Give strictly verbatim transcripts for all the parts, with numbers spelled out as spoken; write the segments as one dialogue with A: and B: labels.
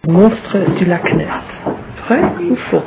A: Monstre du lac Ness. Vrai ou faux?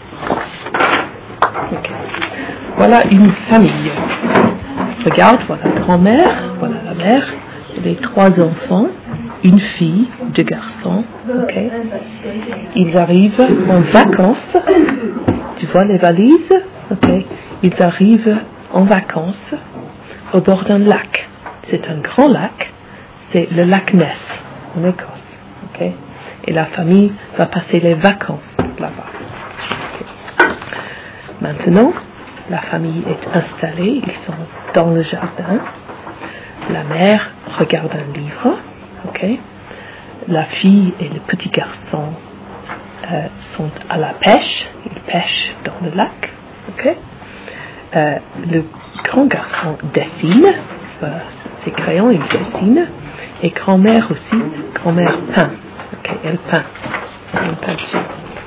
A: Okay. Voilà une famille. Regarde, voilà la grand-mère, voilà la mère, les trois enfants, une fille, deux garçons. Okay. Ils arrivent en vacances. Tu vois les valises? Okay. Ils arrivent en vacances au bord d'un lac. C'est un grand lac. C'est le lac Ness en Écosse. Okay. Et la famille va passer les vacances là-bas. Okay. Maintenant, la famille est installée, ils sont dans le jardin. La mère regarde un livre. Okay. La fille et le petit garçon euh, sont à la pêche, ils pêchent dans le lac. Okay. Euh, le grand garçon dessine, euh, ses crayons, il dessine. Et grand-mère aussi, grand-mère peint. Ok, elle peint. Elle peint.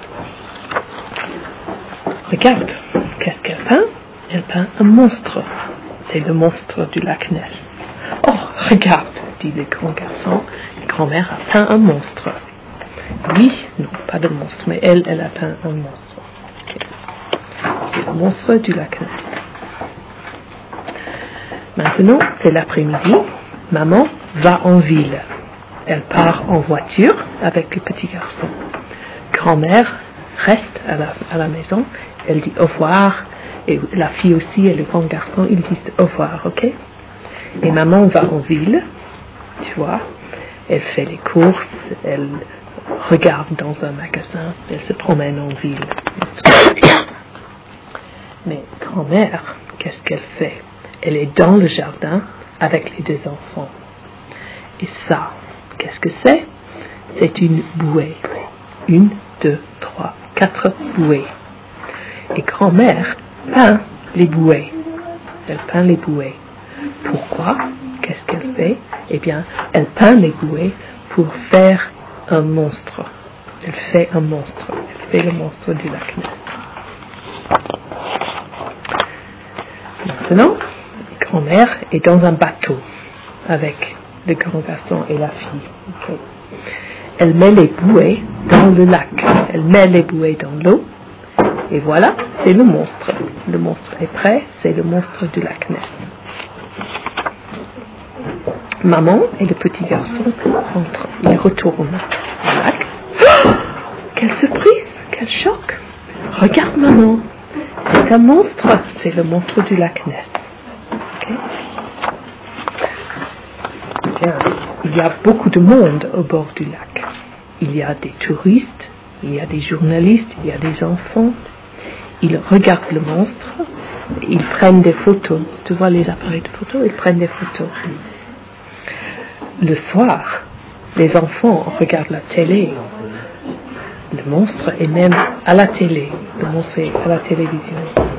A: Regarde, qu'est-ce qu'elle peint? Elle peint un monstre. C'est le monstre du lac Ness. Oh, regarde, dit le grand garçon. Grand-mère a peint un monstre. Oui, non, pas de monstre, mais elle, elle a peint un monstre. Okay. C'est le monstre du lac Ness. Maintenant, c'est l'après-midi. Maman va en ville. Elle part en voiture avec le petit garçon. Grand-mère reste à la, à la maison. Elle dit au revoir. Et la fille aussi et le grand garçon, ils disent au revoir, ok? Et maman va en ville, tu vois. Elle fait les courses, elle regarde dans un magasin, elle se promène en ville. Mais grand-mère, qu'est-ce qu'elle fait? Elle est dans le jardin avec les deux enfants. Et ça, qu'est-ce que c'est? C'est une bouée. Une, deux, trois, quatre bouées. Et grand-mère peint les bouées. Elle peint les bouées. Pourquoi? Qu'est-ce qu'elle fait? Eh bien, elle peint les bouées pour faire un monstre. Elle fait un monstre. Elle fait le monstre du lac Ness. Maintenant, grand-mère est dans un bateau avec le grand garçon et la fille. Okay. Elle met les bouées dans le lac. Elle met les bouées dans l'eau. Et voilà, c'est le monstre. Le monstre est prêt. C'est le monstre du lac Ness. Maman et le petit garçon rentrent. Ils retournent au lac. Oh, quelle surprise! Quel choc! Regarde maman. C'est un monstre. C'est le monstre du lac Ness. Okay. Bien. Il y a beaucoup de monde au bord du lac. Il y a des touristes, il y a des journalistes, il y a des enfants. Ils regardent le monstre, ils prennent des photos. Tu vois les appareils de photos? Ils prennent des photos. Le soir, les enfants regardent la télé. Le monstre est même à la télé. Le monstre est à la télévision.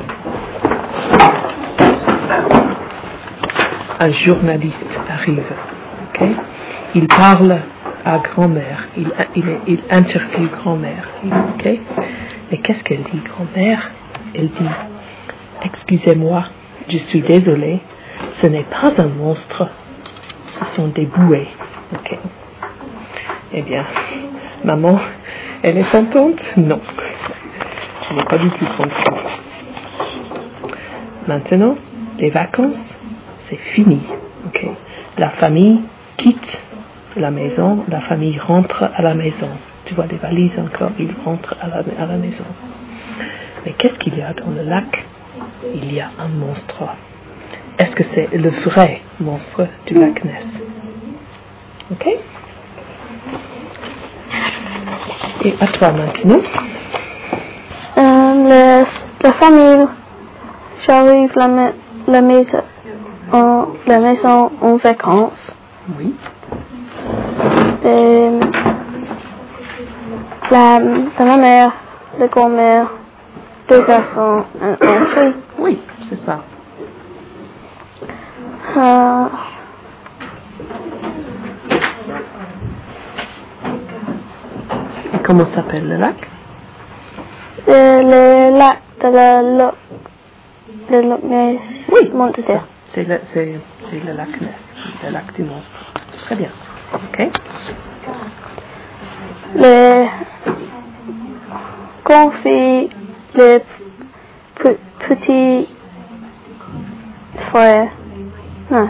A: Un journaliste arrive. Okay? Il parle à grand-mère. Il, il, il interviewe grand-mère. Okay? Et qu'est-ce qu'elle dit, grand-mère? Elle dit, excusez-moi, je suis désolée, ce n'est pas un monstre, ce sont des bouées. Okay. Eh bien, maman, elle est contente? Non, elle n'est pas du tout contente. Maintenant, les vacances, c'est fini. Okay. La famille quitte la maison, la famille rentre à la maison. Tu vois les valises encore, ils rentrent à la, à la maison. Mais qu'est-ce qu'il y a dans le lac? Il y a un monstre. Est-ce que c'est le vrai monstre du lac Ness? Ok? Et à toi maintenant.
B: Euh, le, la famille j'arrive la, ma- la, maison, en, la maison en vacances.
A: Oui.
B: Et la, la mère, la grand-mère, deux garçons, un, un fille.
A: Oui, c'est ça.
B: Euh,
A: Et comment s'appelle le lac?
B: le, le lac de la Loch, le Loch Ness.
A: Oui,
B: Montessor.
A: c'est le, c'est, c'est le lac Ness, le lac du monstre. Très bien. Ok.
B: Le, grand fille, le p- petit frère. Non.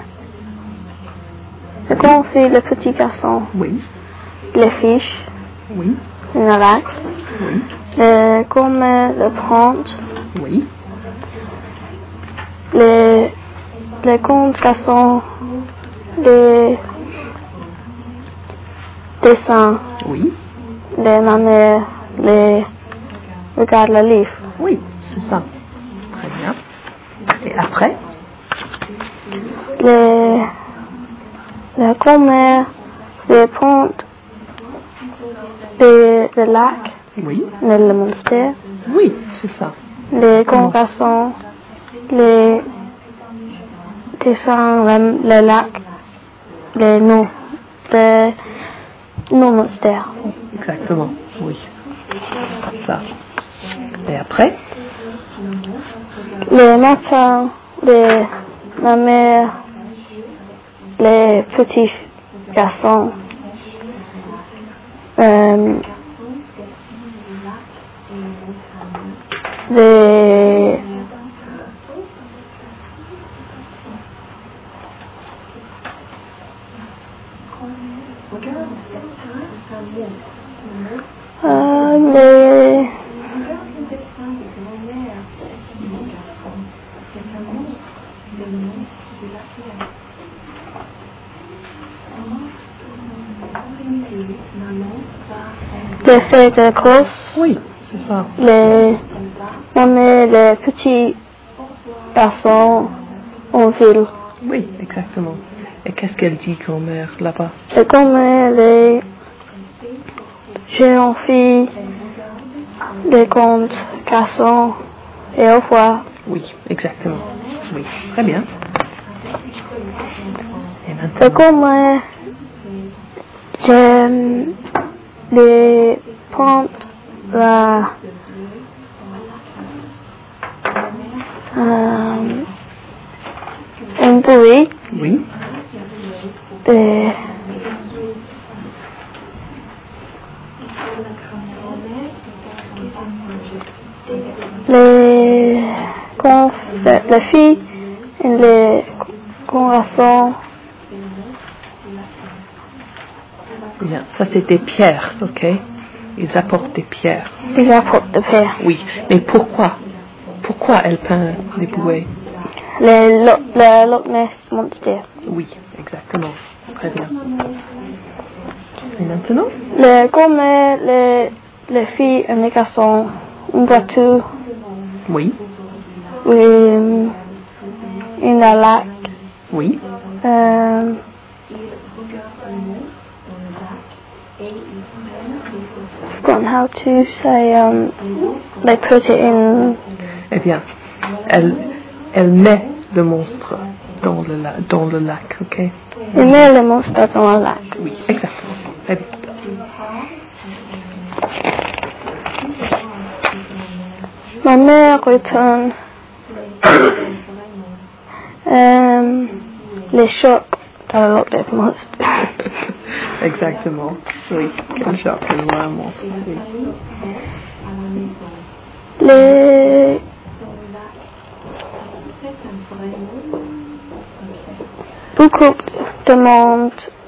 B: Le grand fille, le petit garçon.
A: Oui.
B: Les fiches.
A: Oui.
B: Le lac.
A: Oui.
B: Le grand-mère, le prendre.
A: Oui.
B: Les, les grands garçons, les dessins.
A: Oui.
B: Les mamans, les regarde le livre.
A: Oui, c'est ça. Très bien. Et après?
B: Les, la grand-mère, les pontes, les, le lac,
A: Oui.
B: le, le monastère,
A: Oui, c'est ça.
B: les grands garçons, les dessins, le, le lac, les noms, les noms monastères.
A: Exactement, oui. Ça. Et après?
B: Les matins, les, ma mère, les petits garçons, euh, les, euh, les, les fêtes de course,
A: Oui, c'est ça.
B: les, ma mère, les petits garçons en ville.
A: Oui, exactement. Et qu'est-ce qu'elle dit, grand-mère, là-bas?
B: Et comme les jeunes filles, les grands garçons, et au revoir.
A: Oui, exactement. Oui, très bien. Et
B: Et
A: maintenant?
B: comme j'aime les plantes, la, euh, un bruit,
A: Oui.
B: des, les grands, les filles et les grands garçons.
A: Bien, ça c'est des pierres, ok? Ils apportent des pierres.
B: Ils apportent de paix.
A: Oui, mais pourquoi? Pourquoi elle peint les bouées?
B: Le, lo- le Loch Ness Monster.
A: Oui, exactement. Très bien. Et maintenant?
B: Le, comme les, les filles et les garçons, une voiture,
A: Oui.
B: une, une lac,
A: Oui.
B: euh, I've forgotten how to say, um, they put it in,
A: Eh bien, elle, elle met le monstre dans le, la- dans le lac, ok?
B: ils mettent le monstre dans le lac.
A: Oui, exactement. Très bien.
B: Ma mère retourne, euh, les chocs dans le Loch Ness Monster.
A: Exactement. Oui, quel choc, elle voit un monstre. Oui.
B: Les, beaucoup de monde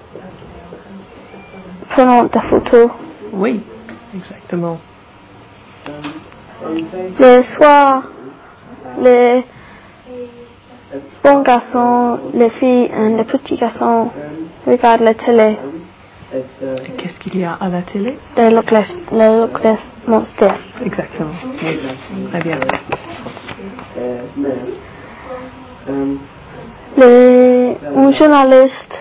B: prenant des photos.
A: Oui, exactement.
B: Le soir, les bons garçons, les filles et les petits garçons regardent la télé.
A: Et qu'est-ce qu'il y a à la télé?
B: Le Loch Ness, le Loch Ness Monster.
A: Exactement. Oui, très bien.
B: Les, un journaliste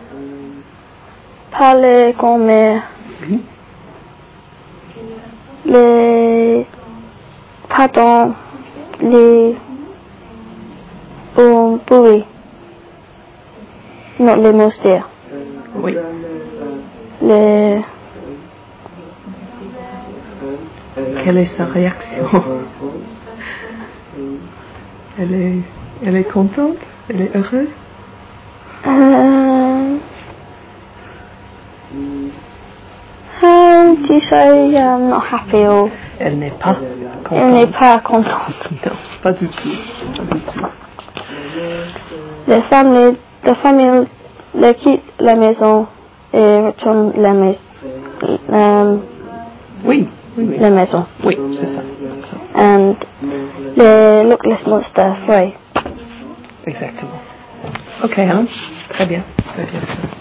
B: parle comme
A: Oui.
B: les, pardon, les, bon, bruit. Non, les monstres.
A: Oui.
B: Les,
A: Quelle est sa réaction? Elle est, elle est contente? Elle est heureuse?
B: um, how do you say I'm not happy or
A: Elle n'est pas contente.
B: Elle n'est pas contente.
A: Non, pas du tout. Pas du tout.
B: Les familles, la famille les quitte la maison et retourne la maison. Euh,
A: Oui, oui, oui.
B: La maison.
A: Oui, c'est ça. c'est ça.
B: And le Lookless Monster, right.
A: Exactement. Ok, hein? Très bien. Très bien.